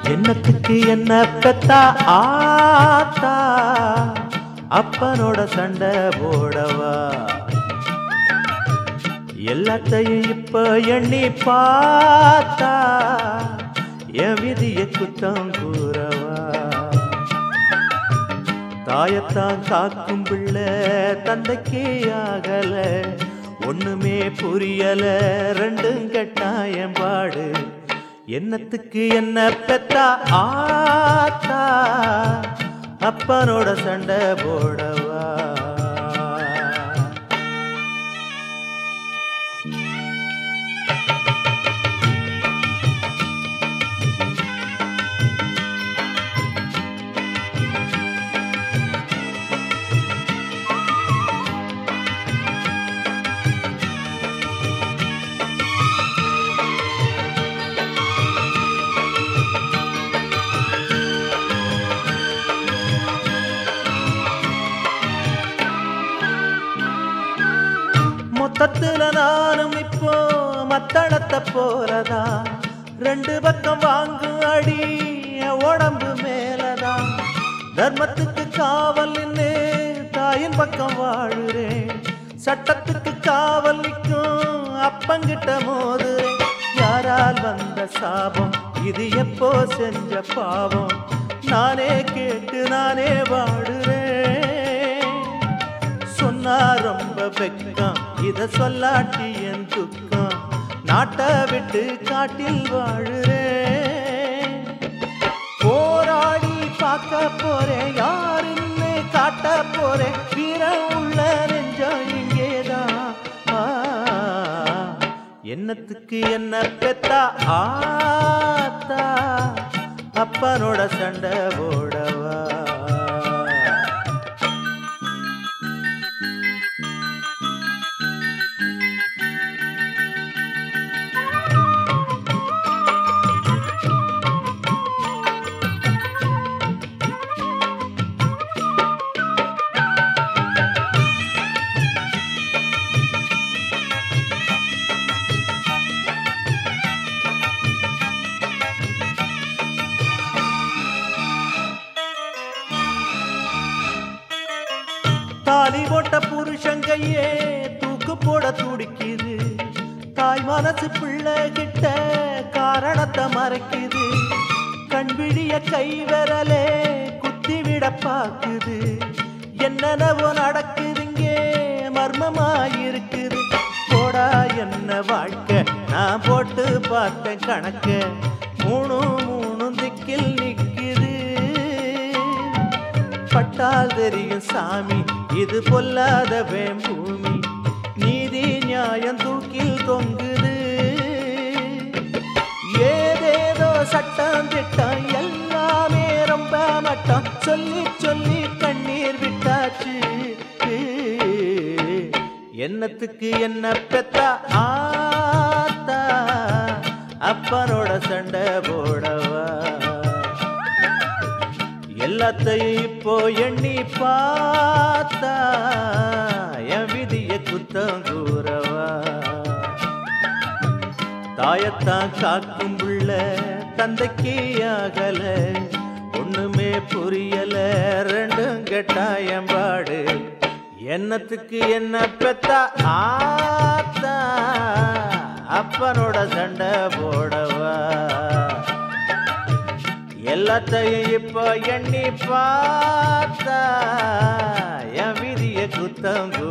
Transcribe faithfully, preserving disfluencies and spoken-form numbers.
என்னத்துக்கு என்ன பெத்தா ஆத்தா அப்பனோட சண்டை போடவா எல்லாத்தையும் இப்ப எண்ணி பார்த்தா என் விதிய குத்தம் கூறவா தாயத்தான் காக்கும் பிள்ளை தந்தைக்கே ஆகல ஒண்ணுமே புரியல ரெண்டும் கட்டாயம் பாடு என்னத்துக்கு என்ன பெத்தா ஆத்தா அப்பனோட சண்டை போடவா மொத்தத்துல நானும் இப்போ மத்தளத்தை போலதான் ரெண்டு பக்கம் வாங்கும் அடி உடம்பு மேலதான் தர்மத்துக்கு காவல் நின்று தாயின் பக்கம் வாழுறேன் சட்டத்துக்கு காவல் நிற்கும் அப்பங்கிட்ட மோதுறேன் யாரால் வந்த சாபம் இது எப்போ செஞ்ச பாவம் நானே கேட்டு நானே வாடுறேன் சொன்னா ரொம்ப வெக்கம் இத சொல்லாட்டி என் துக்கம் நாட்டை விட்டு காட்டில் வாழுறேன் போராடி பார்க்க போறேன் யாருன்னு காட்ட போறேன் வீரம் உள்ள நெஞ்சம் இங்கேதான் என்னத்துக்கு என்ன பெத்தா ஆத்தா அப்பனோட சண்டை போடவா தாலி போட்ட புருஷங்கையே தூக்கு போட துடிக்குது தாய் மனசு பிள்ளை கிட்ட காரணத்தை மறைக்குது கண்விழிய கை விரலே குத்தி விட பாக்குது என்னென்னவோ நடக்குதுங்க மர்மமாயிருக்குது போடா என்ன வாழ்க்கை நான் போட்டு பார்த்தேன் கணக்க மூணு மூணு திக்கில் நிக்குது பட்டால் தெரியும் சாமி இது பொல்லாத பூமி நீதி நியாயம் தூக்கில் தொங்குது ஏதேதோ சட்டம் திட்டம் எல்லாமே ரொம்ப மட்டம் சொல்லி சொல்லி கண்ணீர் விட்டாச்சு என்னத்துக்கு என்ன பெத்தா ஆத்தா அப்பனோட சண்டை போடவா எல்லாத்தையும் இப்போ எண்ணி பார்த்தா என் விதிய குத்தம் கூறவா தாயத்தான் காக்கும் புள்ள தந்தைக்கு ஆகல ஒண்ணுமே புரியல ரெண்டும் கட்டாயம் பாடு என்னத்துக்கு என்ன பெத்தா ஆத்தா அப்பனோட சண்டை போடவா எல்லாத்தையும் இப்போ எண்ணி பார்த்தா என் விதிய குத்தம்